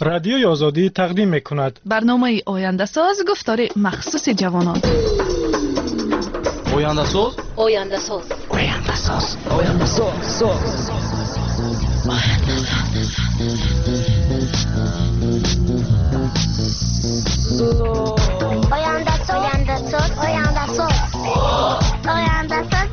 رادیوی آزادی تقدیم می‌کند. برنامه آینده ساز گفتار مخصوص جوانان. آینده ساز. آینده ساز. آینده ساز. آینده ساز. آینده ساز. آینده ساز. آینده ساز. آینده ساز.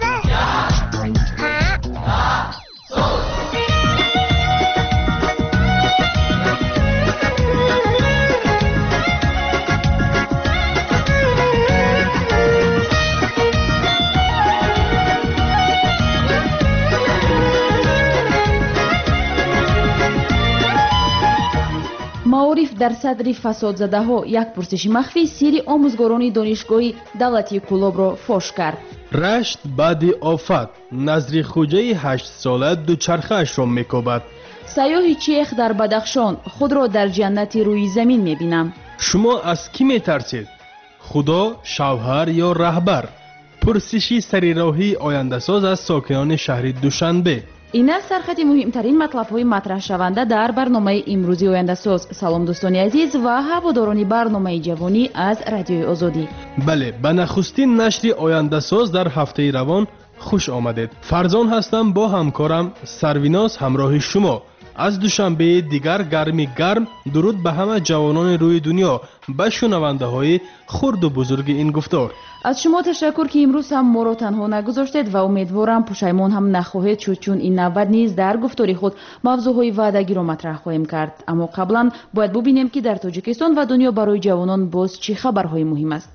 маориф дар садри фасодзадаҳо як пурсиши махфӣ сири омӯзгорони донишгоҳи давлатии кӯлобро фош кард. рашт баъди офат назри хуҷаи 8 сола дучархаашро мекобад. сайёҳи чех дар бадахшон худро дар ҷаннати рӯи замин мебинам. шумо аз кӣ метарсед? худо, шавҳар ё раҳбар? пурсиши сарироҳии ояндасоз аз сокинони шаҳри душанбе. ин аст сархати муҳимтарин матлабҳои матраҳшаванда дар барномаи имрӯзи ояндасоз. салом дӯстони азиз ва ҳаводорони барномаи ҷавонӣ аз радиои озодӣ. бале, ба нахустин нашри ояндасоз дар ҳафтаи равон хуш омадед. фарзон ҳастам, бо ҳамкорам сарвиноз ҳамроҳи шумо. аз душанбеи дигар гарми гарм дуруд ба ҳама ҷавонони рӯи дунё, ба шунавандаҳои хурду бузурги ин гуфтор. аз шумо ташаккур ки имрӯз ҳам моро танҳо нагузоштед ва умедворам пушаймон ҳам нахоҳед шуд, чун ин навбат низ дар гуфтори худ мавзӯъҳои ваъдагиро матраҳ хоҳем кард. аммо қаблан бояд бубинем ки дар тоҷикистон ва дунё барои ҷавонон боз чӣ хабарҳои муҳим аст.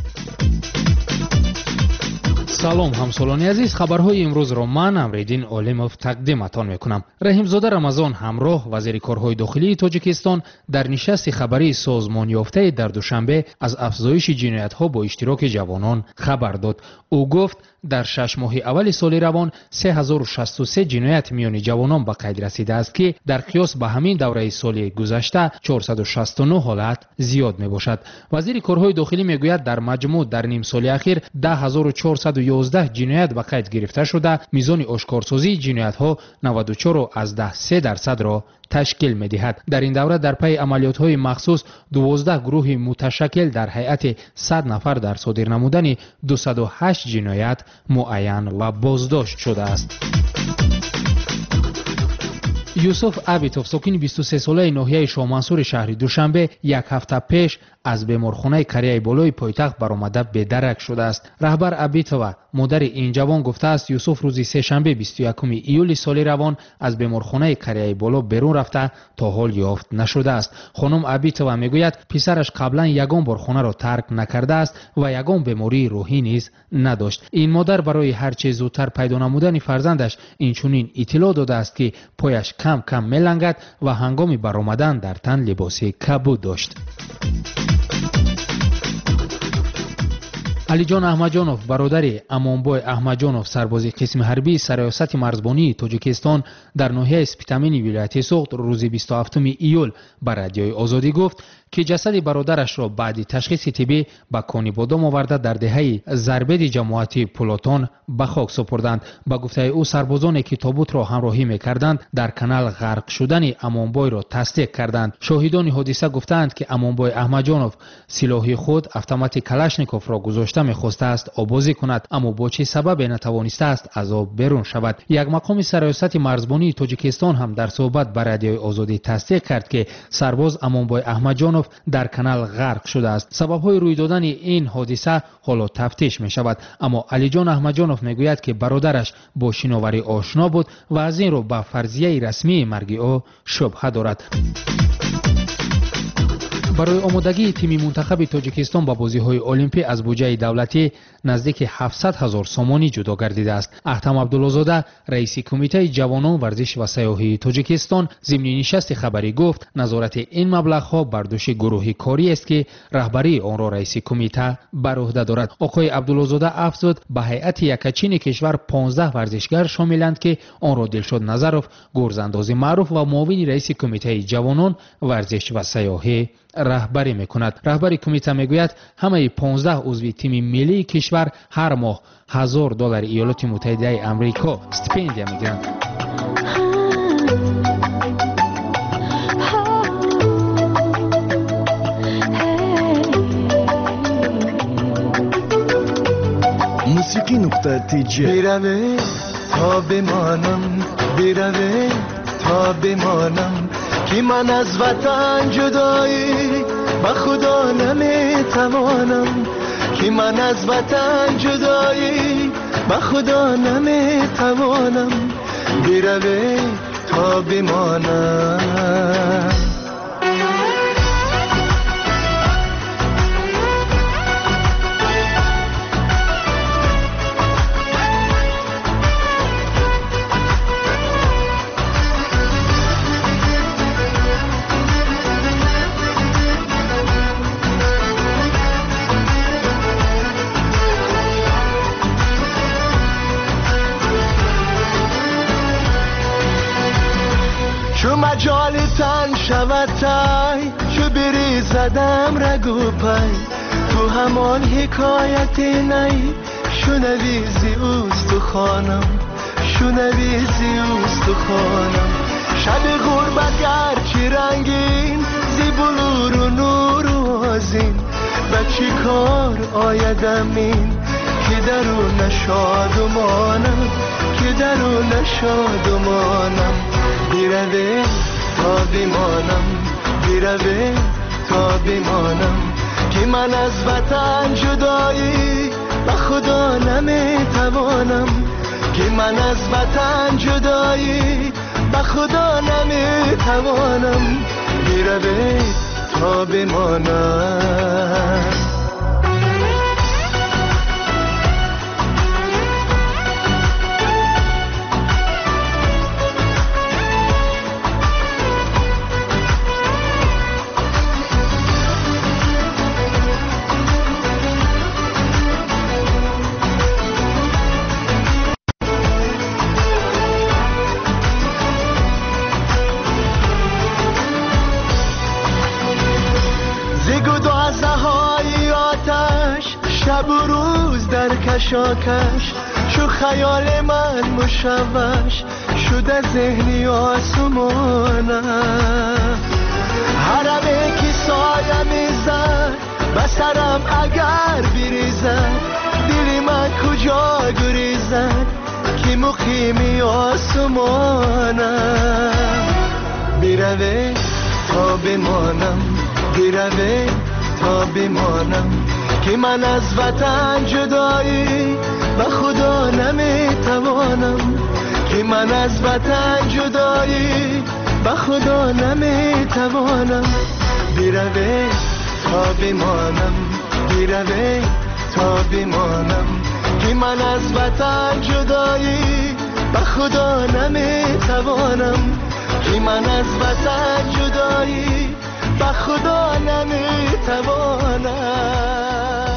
салом ҳамсолони азиз, хабарҳои имрӯзро ман Амриддин Олимов тақдиматон мекунам. Раҳимзода Рамазон ҳамроҳ вазири корҳои дохилии Тоҷикистон дар нишасти хабарии созмонёфтае дар душанбе аз афзоиши ҷиноятҳо бо иштироки ҷавонон хабар дод. ӯ гуфт, дар 6 моҳи аввали соли равон 3063 ҷиноят миёни ҷавонон ба қайд расидааст ки дар қиёс ба ҳамин давраи соли гузашта 469 ҳолат зиёд мебошад. вазири корҳои дохилӣ мегӯяд, дар маҷмӯъ дар нимсоли ахир 10411 ҷиноят ба қайд гирифта шуда, мизони ошкорсозии ҷиноятҳо 94.3%-ро ташкил медиҳад. дар ин давра дар пайи амалиётҳои махсус 12 гурӯҳи муташаккил дар ҳайати 100 нафар дар содир намудани 208 ҷиноят муайян ва боздошт шудааст. юсуф Абитов, сокини 23-солаи ноҳияи Шоҳмансури шаҳри Душанбе, як ҳафта пеш аз беморхонаи Кореяи болои пойтахт баромада бедарак шудааст. раҳбар Абитова, модари ин ҷавон, гуфтааст, Юсуф рӯзи сешанбе 21 июли соли равон аз беморхонаи Кореяи боло берун рафта то ҳол ёфт нашудааст. хонум Абитова мегӯяд, писараш қаблан ягон бор хонаро тарк накардааст ва ягон бемории рӯҳӣ низ надошт. ин модар барои ҳарче зудтар пайдо намудани фарзандаш инчунин иттилоъ додааст ки пояш кам кам мелангад ва ҳангоми баромадан дар тан либоси кабуд дошт. алиҷон аҳмадҷонов, бародари Амонбой Аҳмадҷонов, сарбози қисми ҳарбии сароясати марзбонии Тоҷикистон дар ноҳияи Спитамини вилояти Суғд рӯзи 27 июл ба радиои Озодӣ гуфт, ки ҷасади бародарашро баъди ташхиси тиббӣ ба кони бодом оварда дар деҳаи Зарбеди ҷамоати Пулотон ба хок супурданд. ба гуфтаи ӯ, сарбозоне ки тобутро ҳамроҳӣ мекарданд, дар канал ғарқ шудани Амонбойро тасдиқ карданд. шоҳидони ҳодиса гуфтаанд, ки Амонбой Аҳмадҷонов силоҳи худ автомати Калашниковро гузошта мехостааст обозӣ кунад, аммо бо чӣ сабабе натавонистааст аз об берун шавад. як мақоми сароясати марзбонии Тоҷикистон ҳам дар суҳбат ба радиои Озодӣ тасдиқ кард, ки сарбоз Амонбой Аҳмадҷонов дар канал ғарқ шудааст. сабабҳои рӯй додани ин ҳодиса ҳоло тафтиш мешавад, аммо алиҷон аҳмадҷонов мегӯяд, ки бародараш бо шиноварӣ ошно буд ва аз ин рӯ ба фарзияи расмии марги ӯ шубҳа дорад. барои омодагии тими мунтахаби Тоҷикистон ба бозиҳои олимпӣ аз буҷаи давлатӣ наздики 700 000 сомонӣ ҷудо гардидааст. Аҳтам Абдуллозода, раиси кумитаи ҷавонон, варзиш ва сайёҳии Тоҷикистон, зимни нишасти хабарӣ гуфт, назорати ин маблағҳо бар дӯши гурӯҳи кориест, ки раҳбарии онро раиси кумита бар уҳда дорад. оқои Абдуллозода афзуд, ба ҳайати якачини кишвар 15 варзишгар шомиланд, ки онро Дилшод Назаров, гурзандози маъруф ва муовини раиси кумитаи ҷавонон, варзиш ва сайёҳӣ раҳбарӣ мекунад. раҳбари кумита мегӯяд, ҳамаи 15 узви тими миллии кишвар ҳар моҳ $1000 Иёлоти Муттаҳидаи Амрико стипендия мегиранд. نتیجه. بیروه تا بمانم، بیروه تا بمانم، که من از وطن جدایی با خدا نمیتوانم، که من از وطن جدایی با خدا نمیتوانم. بیروه تا بمانم. چو مجال تن شود تای، چو بری زدم رگو پای، تو همان حکایت نی، شنویزی اوست تو خانم، شنویزی اوست تو خانم. شب غربت گرچه رنگین، زی بلور و نور و آزین، و چی کار آیدم این، که درون شادمانم، که درون شادمانم. بیروه تا بمانم، بیروه تا بمانم، که من از وطن جدایی با خدا نمیتوانم، که من از وطن جدایی با خدا نمیتوانم. بیروه تا بمانم. شب و روز در کشاکش، شو خیال من مشوش شده ذهنی آسمانم. حرمه که سایه میزد به سرم اگر بریزد، دل من کجا گریزد که مقیمی آسمانم. بیروه تا بمانم، بیروه تا بمانم، که من از وطن جدایی با خدا نمیتوانم، که من از وطن جدایی با خدا نمیتوانم. بیروه تا بمانم، بیروه تا بمانم، که من از وطن جدایی با خدا نمیتوانم، که من از وطن جدایی با خدا نمیتوانم.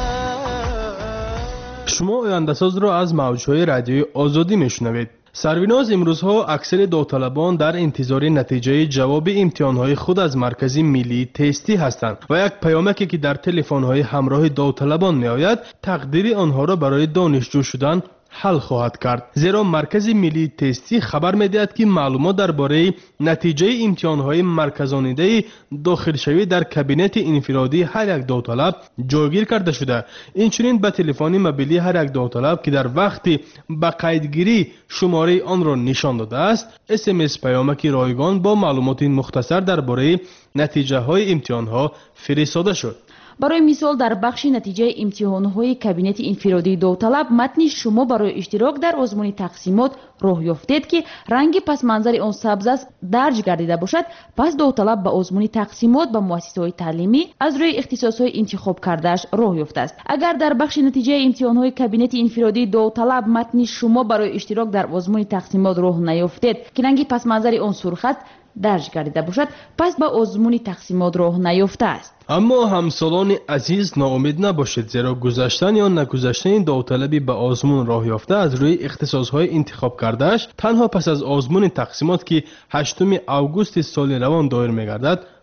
شما آینده‌ساز را از موج‌های رادیوی آزادی میشنوید. سرویناز امروزها اکثر داوطلبان در انتظار نتیجه جواب امتحانهای خود از مرکز ملی تستی هستند و یک پیامکی که در تلفن‌های همراه داوطلبان میآید تقدیر آنها را برای دانشجو شدن حل خواهد کرد. زیرا مرکز ملی تستی خبر می‌دهد که معلومات درباره نتیجه امتحان‌های مرکزانیده داخلشوی در کابینت انفرادی هر یک داوطلب جایگیر کرده شده. اینچنین به تلفن موبیلی هر یک داوطلب که در وقت به قیدگیری شماره آن را نشان داده است، SMS پیامک رایگان با معلومات مختصر درباره نتیجه‌های امتحان‌ها فرستاده شد. برای مثال در بخش نتیجه امتحان‌های کابینت انفرادی داوطلب متن شما برای اشتراک در آزمون تقسیمات راه یافتید که رنگ پس منظر آن سبز است درج گردیده باشد، پس داوطلب به آزمون تقسیمات به مؤسسه‌های تعلیمی از روی اختصاص‌های انتخاب کرده‌اش راه یافته است. اگر در بخش نتیجه امتحان‌های کابینت انفرادی داوطلب متن شما برای اشتراک در آزمون تقسیمات راه نیافتید که رنگ پس منظر آن سرخ است درج گردیده باشد، پس به آزمون تقسیمات راه نیافته است. اما همسالان عزیز ناامید نباشید، زیرا گذشتن یا نگذشتن داوطلبی به آزمون راه یافته از روی اختصاص‌های انتخاب کرده‌اش تنها پس از آزمون تقسیمات که 8 آگوست سال روان دایر می‌گردد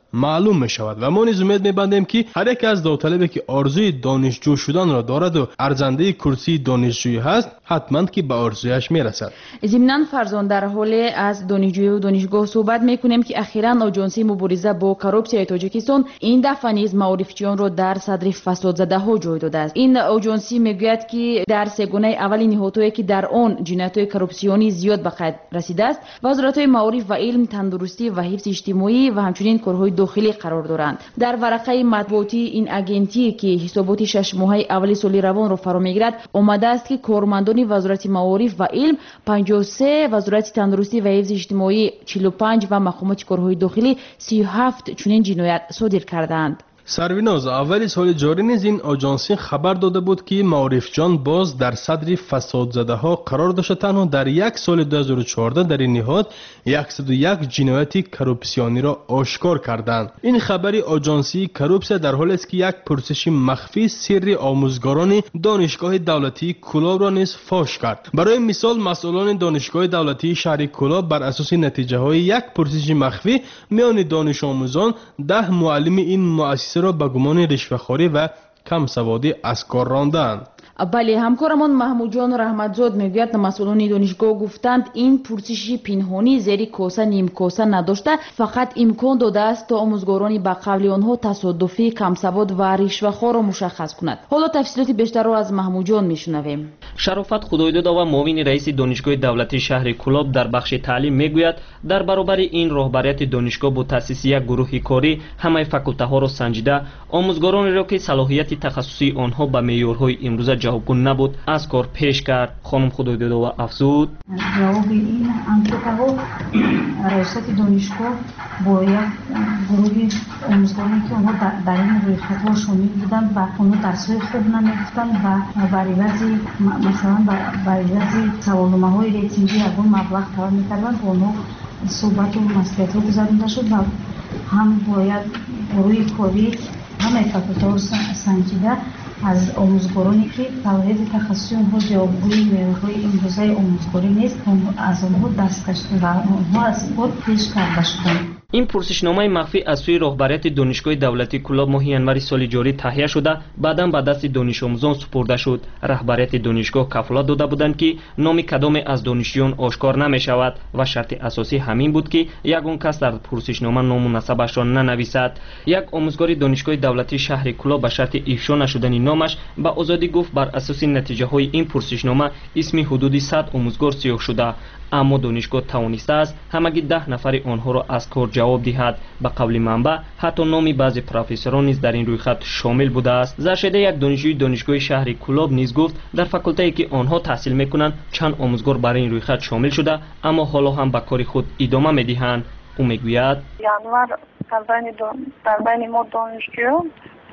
معلوم می شود و ما نیز امید می بندیم که هر یک از داوطلبی که آرزوی دانشجو شدن را دارد و ارزنده کرسی دانشجویی هست حتما که به آرزویش می رسد. ضمناً فرزان در حال از دانشجویی و دانشگاه صحبت میکنیم که اخیراً آژانسی مبارزه با کروپسیای تاجیکستان این دفعه نیز معارفچیان را در صدر فساد زده ها جای داده است. این آژانسی میگوید که در سگانه اول نهادهایی که در آن جنایت‌های کروپسیونی زیاد به قید رسیده است وزارت‌های معارف و علم، تندرستی و حفظ اجتماعی و همچنین کارهای داخلی قرار دارند. در ورقه مطبوعاتی این اگنتی که حسابات 6 ماهه اول سال روان را فرا میگیرد آمده است که کارمندان وزارت معارف و علم 53، وزارت تندرستی و حفظ اجتماعی 45 و مقامات کارهای داخلی 37 چنین جنایت صادر کردند. سرویناز اول سال جاری نیز این آژانسی خبر داده بود که معارفجان باز در صدر فساد زده ها قرار داشته. تنها در یک سال 2014 در این نهاد 101 جنایت کروپسیونی را آشکار کردند. این خبری آژانسی کروپسیا در حالی است که یک پرسش مخفی سری آموزگاران دانشگاه دولتی کولاب را نیز فاش کرد. برای مثال مسئولان دانشگاه دولتی شهر کولاب بر اساس نتیجه های یک پرسش مخفی میان دانش آموزان 10 معلم این مؤسسه را به گمان رشوه‌خواری و کم سوادی از کار راندند. بله، همکارمان محمود جان رحمتزاد میگوید مسئولان دانشگاه گفتند این پرسش پنهانی زیر کاسه نیم کاسه نداشته، فقط امکان داده است تا آموزگاران به قول آنها تصادفی کم سواد و رشوه‌خوار را مشخص کند. حالا تفصیلات بیشتر را از محمود جان میشنویم. شرافت خدایداد و معاون رئیس دانشگاه دولتی شهر کولاب در بخش تعلیم میگوید در برابر این راهبریت دانشگاه با تأسیس یک گروه کاری همه فاکولته ها را سنجیده آموزگارانی را که صلاحیت تخصصی آنها به معیارهای امروزه جوابگو نبود از کار پیش کرد. خانم خدایداد و افزود جواب این انکته ها رئیست دانشگاه با یک گروه آموزگارانی که آنها در این رویخطها شامل بودند و آنها درس‌های خوب نمی‌گفتند و برای بعضی مثلا برای بعضی سوالنامه های ریتینگی یکون مبلغ طلب می‌کردند و آنها صحبت و مسئولیت رو گذارنده شد و هم باید گروه کاری همه فاکولته ها سنجیده از آموزگارانی که صلاحیت تخصصی آنها جوابگوی معیارهای امروزه آموزگاری نیست از آنها دست کشیده و آنها از کار پیش کرده شدند. این پرسشنامه مخفی از سوی راهبریت دانشگاه دولتی کولاب ماه ینور سال جاری تهیه شده بعداً به دست دانش آموزان سپرده شد. رهبریت دانشگاه کفالت داده بودند که نام کدام از دانشجویان آشکار نمی شود و شرط اساسی همین بود که یگان کس در پرسشنامه نام و نسبش را ننویسد. یک آموزگار دانشگاه دولتی شهر کولاب به شرط افشا نشدن نامش به آزادی گفت بر اساس نتیجه های این پرسشنامه اسم حدود 100 آموزگار سیاه شده، اما دانشگاه توانسته است همگی 10 نفر آنها را از کار جواب دهد. به قول منبع حتی نام بعضی پروفسوران نیز در این رویخط شامل بوده است. زرشده یک دانشجوی دانشگاه شهر کولاب نیز گفت در فاکولته که آنها تحصیل میکنند چند آموزگار برای این رویخط شامل شده اما حالا هم به کار خود ادامه میدهند. او میگوید ینور در بین ما دانشجویان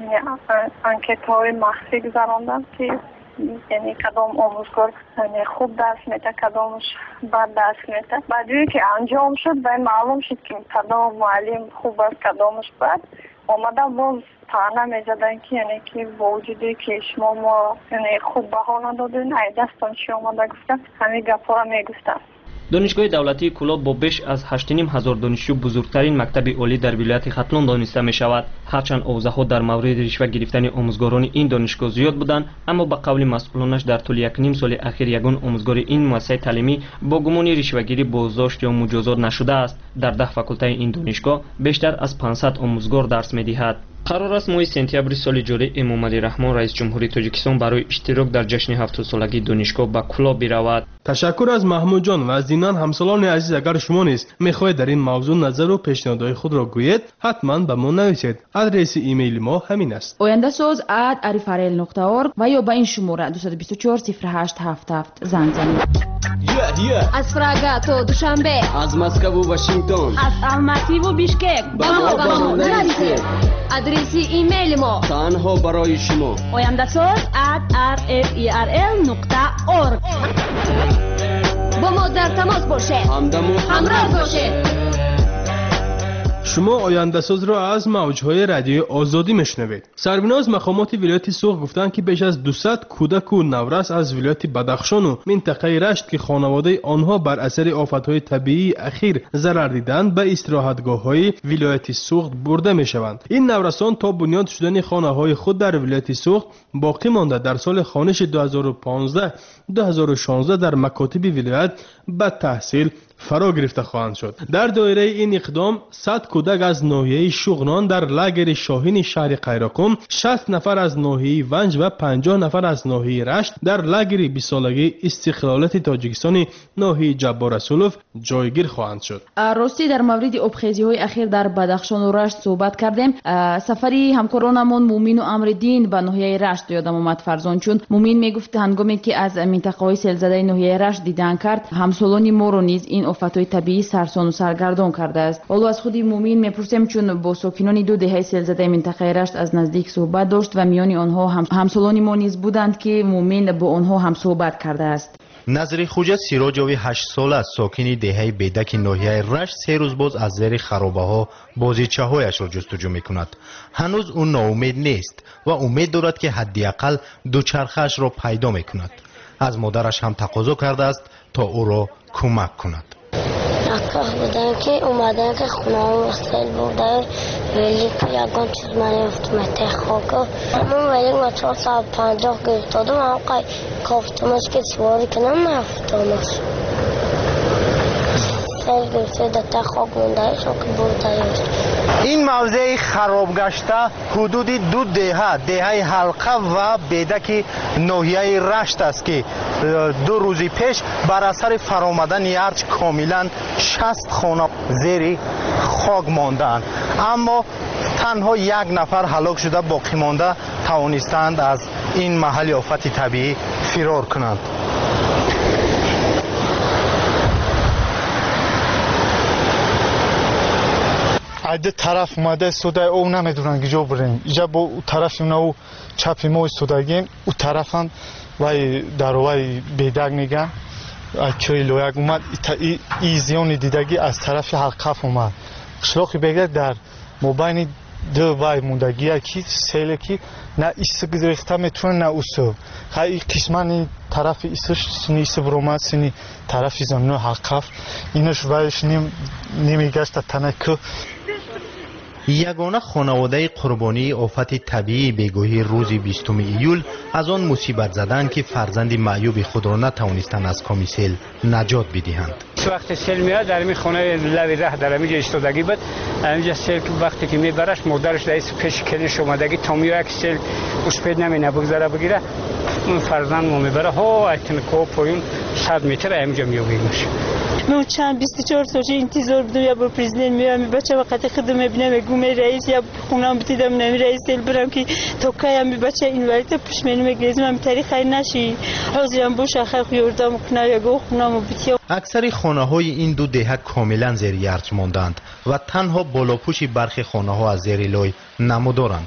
انکت های مخفی گذراندند که یعنی کدام آموزگار خوب درس میده کدامش بد درس میده. بعدی که انجام شد و معلوم شد که کدام معلم خوب است کدامش بد آمده باز طعنه میزدن که یعنی که با وجودی که شما ما یعنی خوب بها ندادین ای دستان چی آمده گفتن همین گپا را میگفتن. دانشگاه دولتی کولاب با بیش از 8,500 دانشجو بزرگترین مکتب عالی در ولایت ختلان دانسته می شود. هرچند اوضاعها در مورد رشوه گرفتن آموزگاران این دانشگاه زیاد بودند اما به قول مسئولانش در طول 1.5 سال اخیر یگان آموزگار این مؤسسه تعلیمی با گمان رشوه‌گیری بازداشت یا مجازات نشده است. در 10 فاکولته این دانشگاه بیشتر از 500 آموزگار درس می‌دهد. قرار است ماه سپتامبر سال جاری امام علی رحمان رئیس جمهوری تاجیکستان برای اشتراک در جشن 70 سالگی دانشگاه به کولاب برود. تشکر از محمود جان و از اینان همسالان عزیز اگر شما نیز می‌خواهید در این موضوع نظر و پیشنهادهای خود را گویید حتما به ما نویسید. آدرس ایمیل ما همین است: oyandasoz@arifarel.org و یا به این شماره 224 0877 زنگ زنید. از پراگا تا دوشنبه، از مسکو و واشنگتن، از الماتی و بیشکک با ما نویسید. آدرس ایمیل ما تنها برای شما oyandasoz@rferel.org. با ما در تماس باشید، همراه باشید. شما آینده ساز را از موجهای رادیوی آزادی میشنوید. سربیناز مقامات ولایت سوخت گفتند که بیش از 200 کودک و نورس از ولایت بدخشان و منطقه رشت که خانواده آنها بر اثر آفتهای طبیعی اخیر ضرر دیدند به استراحتگاه‌های ولایت سوخت برده میشوند. این نورسان تا بنیاد شدن خانه‌های خود در ولایت سوخت باقی مانده در سال خانش 2015 2016 در مکاتب ولایت به تحصیل فرا گرفته خواهند شد. در دایره این اقدام 100 کودک از ناحیه شغنان در لاگر شاهین شهر قیراقم، 60 نفر از ناحیه ونج و 50 نفر از ناحیه رشت در لاگر 20 سالگی استقلالیت تاجیکستان ناحیه جبار رسولوف جایگیر خواهند شد. راستی در مورد آبخیزی‌های اخیر در بدخشان و رشت صحبت کردیم. سفری همکارانمون مومین و امردین به ناحیه رشت یادم اومد فرزان، چون مومین میگفت هنگامی که از منطقه‌های سیلزده ناحیه رشت دیدن کرد، همسالان ما رو نیز این آفت‌های طبیعی سرسان و سرگردان کرده است. حالا از خودی مومین میپرسیم، چون با ساکنان دو دهه سیلزده منطقه رشت از نزدیک صحبت داشت و میان آنها همسالان ما نیز بودند که مومین با آنها هم صحبت کرده است. نظری خوجه سیراجوی 8 ساله از ساکنی دهه بیدک ناحیه رشت 3 روز باز از زیر خرابه‌ها بازیچه‌هایش را جستجو می‌کند. هنوز او ناامید نیست و امید دارد که حداقل دوچرخه‌اش را پیدا می‌کند. از مادرش هم تقاضا کرده است تا او را کمک کند. نکاه بودن که اومدن که خونه ها وصل بودن ولی که یکان چیز من افتمته خاکا همون ولی ما 450 گرفتادم هم کافتمش که سواری کنم نفتامش سل گرفته دتا خاک مونده شو که بودایش. این موضع خراب گشته حدود 2 دهه حلقه و بیدک ناحیه رشت است که 2 روز پیش بر اثر فرآمدن ارج کاملا 60 خانه زیر خاک ماندند، اما تنها 1 نفر هلاک شده، باقی مانده توانستند از این محل آفت طبیعی فرار کنند. عده طرف اومده سودای او نمیدونن کجا بریم. اینجا با طرف اونو چپ ما سوداگیم، او طرف هم وای در وای بیدگ میگن چوی لویگ اومد. ای زیانی دیدگی از طرف حلقف اومد. شلاخی بگه در مبین دو وای موندگی کی سیل کی نه ایست گرفته میتونه نه اوسو خیلی قسمانی طرف ایستش سنیس برومات سنی طرف زمینو حلقف اینش وایش نمیگشت تنکو. یگانه خانواده قربانی آفت طبیعی بیگوهی روز 20 ایول از آن مصیبت زدند که فرزند معیوب خود را نتوانستند از کام سیل نجات بدهند. وقتی سیل میاد در این خانه لوی ره در اینجا ایستادگی بود. اینجا سیل وقتی که میبرش مادرش رئیس پیش کلیش اومدگی تا میاد که سیل اسپید نمینه بگذاره بگیره اون فرزند ما میبره ها ایتن کو پایین 100 متر اینجا میوگیمش. من چند 24 ساعت انتظار بودم یا با پرزیدنت میام بچه وقتی خودم میبینم گم رئیس یا خونم بتیدم نمی رئیس دل برم که تو کایم بچه این وقت پیش منو میگیرم من تاریخ نشی حاضرم باشه خیلی یوردم کنه یا گو خونم بتیام. اکثر خانه های این 2 دهه کاملا زیر ارج ماندند و تنها بالاپوش برخی خانه ها از زیر لای نمودارند.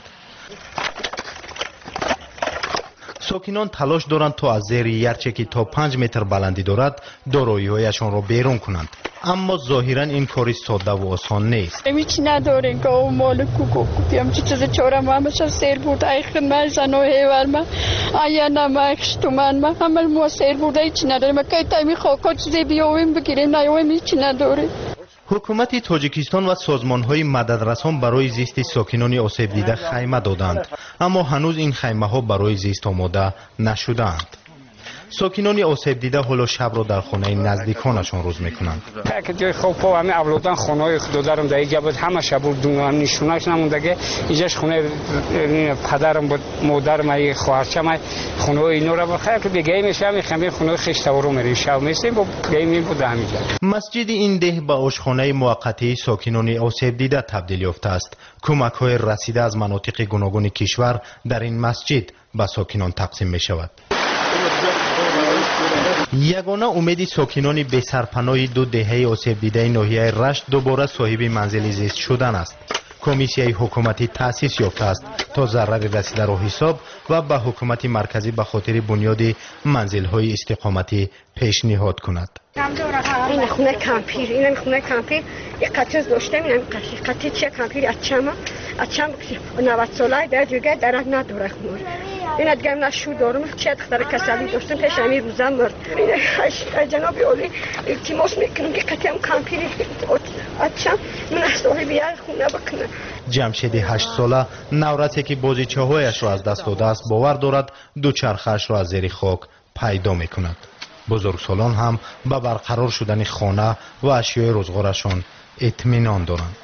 ساکنان تلاش دارند تا از زیر یرچه که تا 5 متر بلندی دارد دارایی‌هایشان را بیرون کنند، اما ظاهرا این کاری ساده و آسان نیست. هیچ نداریم که اون مال کوکو کوپیم چی چیز چهارم همش سیر بود ایخن من زنو هیور من آیا نمکش تو من همه ما سیر بود هیچ نداریم که تایمی خاکا چیزی بیاویم بگیریم نیاویم هیچ نداریم. حکومت تاجیکستان و سازمان‌های مددرسان برای زیست ساکنان آسیب دیده خیمه دادند، اما هنوز این خیمه‌ها برای زیست آماده نشدند. ساکنان آسیب دیده حالا شب را در خانه نزدیکانشان روز میکنند. که جای خوب و همه اولادان خانه‌های خوددارم در اینجا بود، همه شب بود دونم نشوناش نمونده. اینجاش خونه پدرم بود، مادرم ای خواهرچم خونه اینا را بخیر که دیگه میشه میخوام خونه خشتورو میریم شب میسیم با گیم بود همینجا. مسجد این ده به آشخانه موقتی ساکنان آسیب دیده تبدیل یافته است. کمک‌های رسیده از مناطق گوناگون کشور در این مسجد به ساکنان تقسیم می شود. یگانه امید ساکنان بی سرپناه 2 دهه آسیب دیده ناحیه رشت دوباره صاحب منزل زیست شدن است. کمیسیای حکومتی تأسیس یافته است تا ضرر رسیده را حساب و به حکومت مرکزی به خاطر بنیاد منزل‌های استقامتی پیشنهاد کند. این خونه کمپیر، این خونه کمپیر یک قطعه داشتم، این قطعه چه کمپیر اچما 90 ساله در جوگه درک نداره خمور. این دیگه من شو دارم چه دختر کسلی داشتم پیش امیر روزم مرد. جناب عالی التماس میکنم که قطعه کمپیر اچم من صاحب یک خونه بکنم. جمشید 8 ساله نورتی که بازیچه‌هایش را از دست داده است باور دارد دوچرخه‌اش را از زیر خاک پیدا میکند. بزرگسالان هم به برقرار شدن خانه و اشیای روزگارشان اطمینان دارند.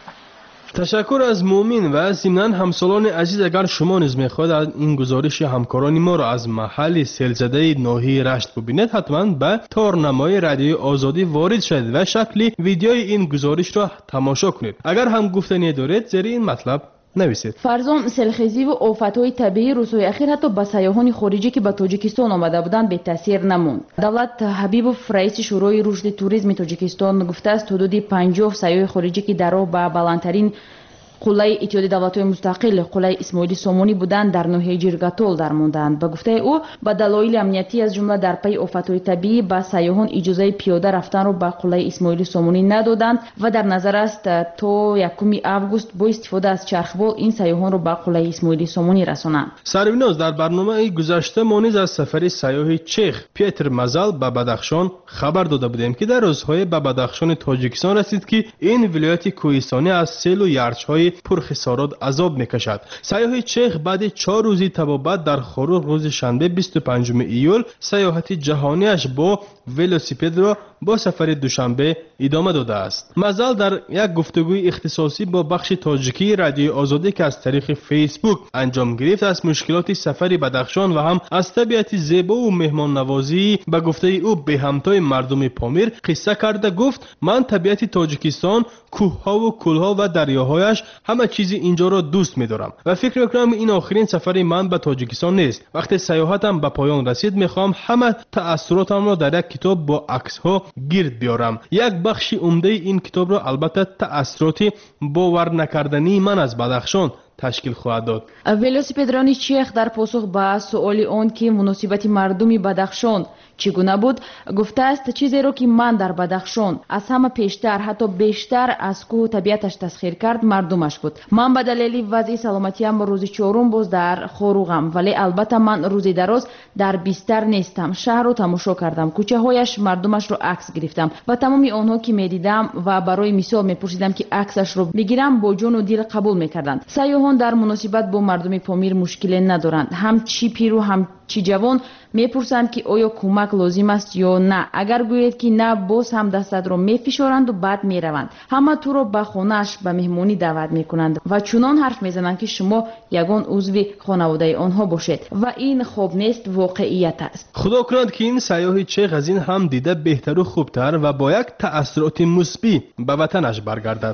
تشکر از مومین و ضمناً همسالان عزیز، اگر شما نیز می‌خواهید این گزارش همکاران ما را از محل سیلزده ناحیه رشت ببینید، حتما به تارنمای رادیوی آزادی وارد شوید و شکل ویدیوی این گزارش را تماشا کنید. اگر هم گفتنی دارید زیر این مطلب نویسید. فرزان سیلخیزی و آفت‌های طبیعی روزهای اخیر حتی به سیاحان خارجی که به تاجیکستان آمده بودند بی تاثیر نموند. دولت حبیبوف رئیس شورای رشد توریسم تاجیکستان گفته است حدود 50 سیاح خارجی که در راه به بلندترین قلعه اتحادیه دولت‌های مستقل قلعه اسماعیل سامونی بودند در ناحیه جرگاتول درماندند. به گفته او به دلایل امنیتی از جمله در پی آفت‌های طبیعی به سیاحان اجازه پیاده رفتن را به قلعه اسماعیل سامونی ندادند و در نظر است تا 1 آگوست با استفاده از چرخبال این سیاحان را به قلعه اسماعیل سامونی رسانند. سربیناز در برنامه گذشته ما نیز از سفر سیاح چخ پیتر مزل به بدخشان خبر داده بودیم که در روزهای به بدخشان تاجیکستان رسید که این ولایت کوهستانی از سیل و یرچ‌های پرخسارات عذاب میکشد. سیاح چخ بعد 4 روزی طبابت در خاروق روز شنبه 25 ایول سیاحت جهانیش با ولوسیپد را با سفر دوشنبه ادامه داده است. مزل در یک گفتگوی اختصاصی با بخش تاجیکی رادیوی آزادی که از طریق فیسبوک انجام گرفت از مشکلات سفر بدخشان و هم از طبیعت زیبا و مهمان نوازی به گفته او به همتای مردم پامیر قصه کرده. گفت من طبیعت تاجیکستان، کوه‌ها و کول‌ها و دریاهایش همه چیزی اینجا را دوست می‌دارم و فکر می‌کنم این آخرین سفر من به تاجیکستان نیست. وقتی سیاحتم به پایان رسید می‌خوام همه تأثیراتم را در یک کتاب با عکس‌ها گرد بیارم. یک بخش عمده این کتاب را البته تأثیرات باور نکردنی من از بدخشان تشکیل خواهد داد. ولوسیپدرانی چخ در پاسخ به سؤال آن که مناسبت مردم بدخشان چگونه بود گفته است چیزی را که من در بدخشان از همه پیشتر حتی بیشتر از کوه طبیعتش تسخیر کرد مردمش بود. من به دلیل وضع سلامتیم روز 4 باز در خاروقم، ولی البته من روز دراز در بیستر نیستم. شهر رو تماشا کردم، کوچه هایش مردمش رو عکس گرفتم و تمام آنها که میدیدم و برای مثال میپرسیدم که عکسش رو بگیرم با جون و دل قبول میکردند. سیاحان در مناسبت با مردم پامیر مشکلی ندارند. هم چی پیر و هم چی جوان میپرسند که آیا کمک لازم است یا نه. اگر گوید که نه باز هم دستت رو میفشارند و بعد میروند. همه تو رو به خانه‌اش به مهمانی دعوت میکنند و چنان حرف میزنند که شما یگان عضو خانواده آنها باشید و این خوب نیست، واقعیت است. خدا کند که این سیاح چخ از این هم دیده بهتر و خوبتر و با یک تأثیرات مثبت به وطنش برگردد.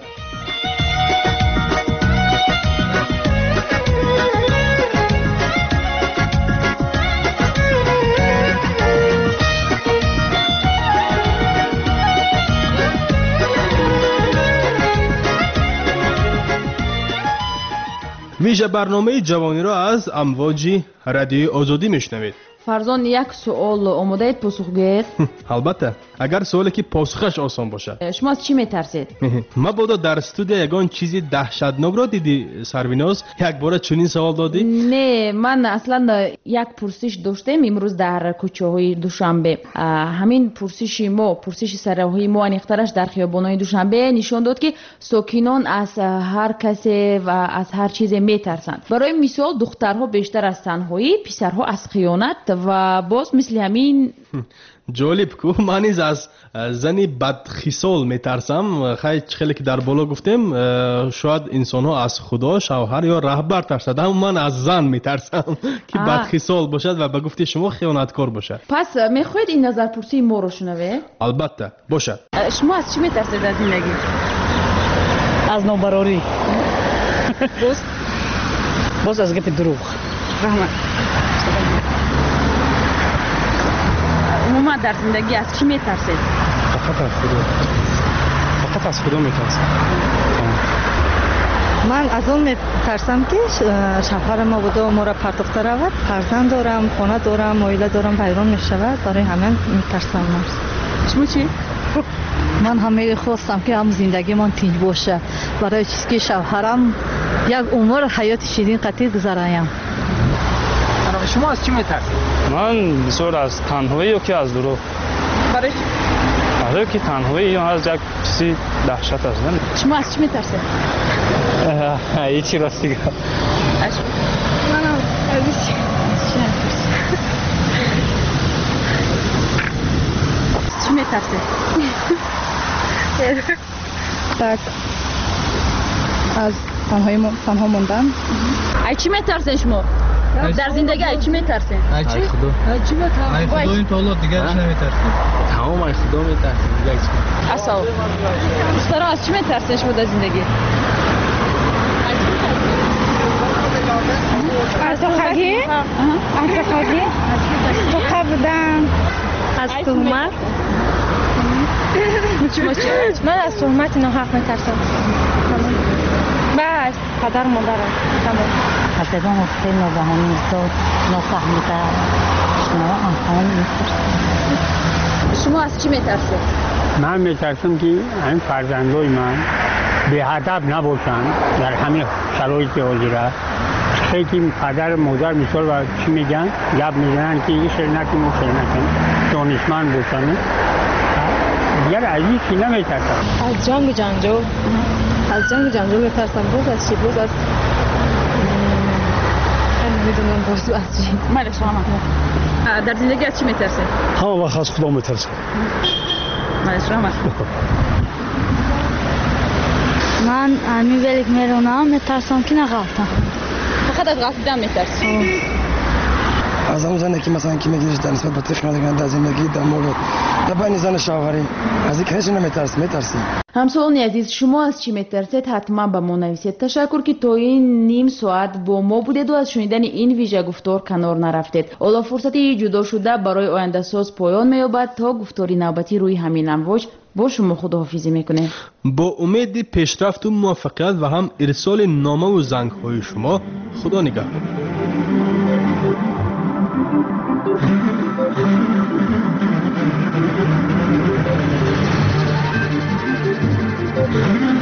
ویژه برنامه جوانی را از امواج رادیوی آزادی میشنوید. فرزان یک سوال آماده اید پاسخگویید؟ البته اگر سوالی که پاسخش آسان باشه. شما از چی میترسید؟ مبادا در استودیو یگان چیزی دهشتناک را دیدی سرویناز یک بار چنین سوال دادی؟ نه، من اصلا یک پرسش داشتم امروز در کوچه های دوشنبه. همین پرسش سراحی ما انیخترش در خیابان‌های دوشنبه نشان داد که ساکنان از هر کسی و از هر چیزی میترسند. برای مثال دخترها بیشتر از تنهایی، پسرها از خیانت و باز مثل همین. جالب کو، من نیز از زنی بدخصال میترسم. خیلی که در بالا گفتیم شاید انسان ها از خدا، شوهر یا رهبر ترسد، اما من از زن میترسم که بدخصال باشد و به گفته شما خیانتکار باشد. پس میخواید این نظر پرسی ما رو شنوه؟ البته باشد. شما از چی میترسید در زندگی؟ از نابراری. باز از گپ دروغ. رحمت. عموما در زندگی از چی میترسید؟ فقط از خدا. فقط از خدا میترسم. من از اون میترسم که شوهر ما بوده و ما را پرداخته رود. فرزند دارم، خانه دارم، عائله دارم، ویران میشود. برای همین میترسم. شما چی؟ من همه خواستم که هم زندگی من تیج باشه. برای چیزی که شوهرم یک عمر حیات شیرین قطعی گذرایم. شما از چی میترسید؟ من بسیار از تنهایی و که از دروغ. برای چی؟ برای که تنهایی یا از یک چیزی دهشت است. شما از چی میترسید؟ هیچی راستی گفت. منم از چی نمیترسم. چی میترسید؟ tak از تنها موندن. از چی میترسید شما؟ در زندگی از چی میترسید؟ از چی؟ از چی میترسید؟ خدا این طالات دیگرش نمیترسید. تمام از خدا میترسید دیگه چی؟ اصلا دوستان از چی میترسید شما در زندگی؟ از خواهی؟ از خواهی؟ تو بودن. از تهمت؟ من از تهمت ناحق میترسم. بس پدر مادرم. از اون وقتی ناگهانی افتاد نافهمیده شما آنها میترسید. شما از چی میترسید؟ من میترسم که این فرزندای من به ادب نباشن در همین شرایط حاضره. خیلی پدر مادر مثال و چی میگن گپ میزنن که این شعر نکن اون شعر نکن دانشمند باشن. دیگر از این چی نمیترسم. از جنگ جنجال میترسم. باز از چی؟ باز از نمیدونم باز از چی. ماله شما در زندگی از چی میترسید؟ همه وقت از خدا میترسم. ماله شما من امی ولیک میرونم میترسم که نغلطم. فقط از غلطیدن میترسم. از اون زنی که مثلا که میگیرش در نسبت به طفل در زندگی در مورد در بین زن شوهری از این هیچ نمیترسیم. همسالان عزیز شما از چی میترسید حتما به ما نویسید. تشکر که تا این نیم ساعت با ما بودید و از شنیدن این ویژه گفتار کنار نرفتید. حالا فرصتی جدا شده برای آینده ساز پایان مییابد. تا گفتاری نوبتی روی همین امواج با شما خداحافظی میکنه. با امید پیشرفت و موفقیت و هم ارسال نامه و زنگ های شما. خدا نگهدار.